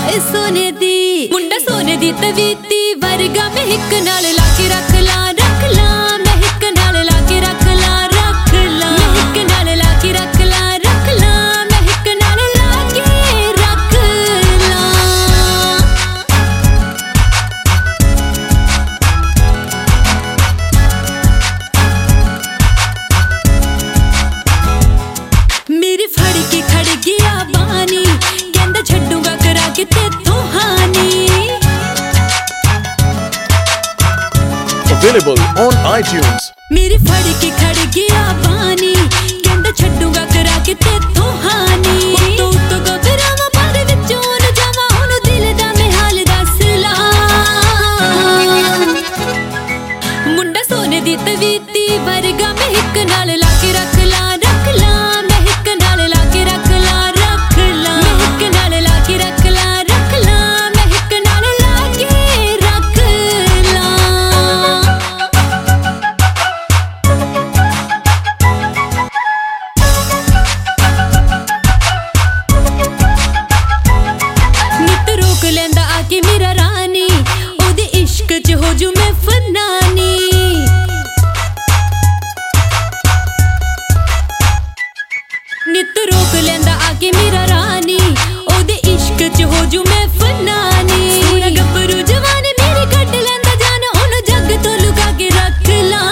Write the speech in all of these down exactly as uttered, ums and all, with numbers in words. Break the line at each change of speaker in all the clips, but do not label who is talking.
सोने दी मुंडा सोने दी तवीती वर्गा में हिक नाल लाके रख ला रख ला मैं हिक नाल लाके रख ला रख ला मैं हिक नाल लाके रख ला रख ला मैं हिक नाल लाके रख ला। मेरे फड़ के खड़ गया बानी कहंदा छड्डूगा करा के तेथों हानी।
Available on iTunes.
मेरे फड़ के खड़ गया बानी कहंदा छड्डूगा करा के तेथों हानी। तो तो घबरावा पर विचों न जावा हुण दिल दा मैं हाल दस ला। मुंडा सोने दी तवीती वर्गा में हिक नाल लाके रख ला रख ला मैं हिक नाल लाके रख ला रख ला मैं हिक नाल लाके रख ला रख ला मैं हिक नाल लाके रख ला। नित रोक लेंदा आके मेरा रानी ओदे इश्क च हो जू मैं फनानी। नित रोक लेंदा आके मेरा रानी ओदे इश्क च हो जू मैं फनानी। पूरा गब्बरू जवान मेरी कट लेंदा जान ओनु जग तो लुका के रख ला।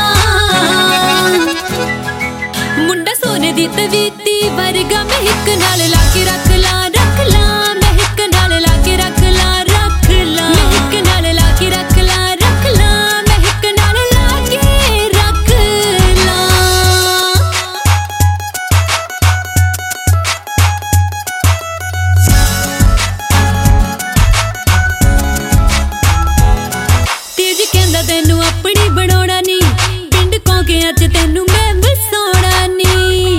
मुंडा सोने दी तवीती वर्गा में हिक नाल लाके रख ला रख ला मैं हिक नाल लाके रख ला रख ला मैं हिक नाल लाके रख ला रख ला मैं हिक नाल लाके रख ला। तेज कहंदा तैनू अपनी बनाउणा नी पिंड कौंकियां च तैनू मैं वसाउणा नी।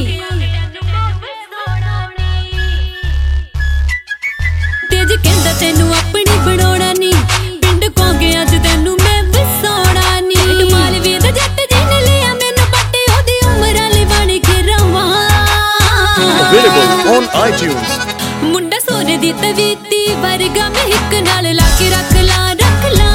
तेज कहंदा तैनू अपनी बनाउणा नी पिंड कौंकियां च तैनू मैं वसाउणा नी। मालवे दा जट जिन लिया मैनू पट्टे ओदी उमर आले बण के रवां।
Available on iTunes.
मुंडा सोने दी तवीती वर्गा में हिक नाल लाके रख ला रख ला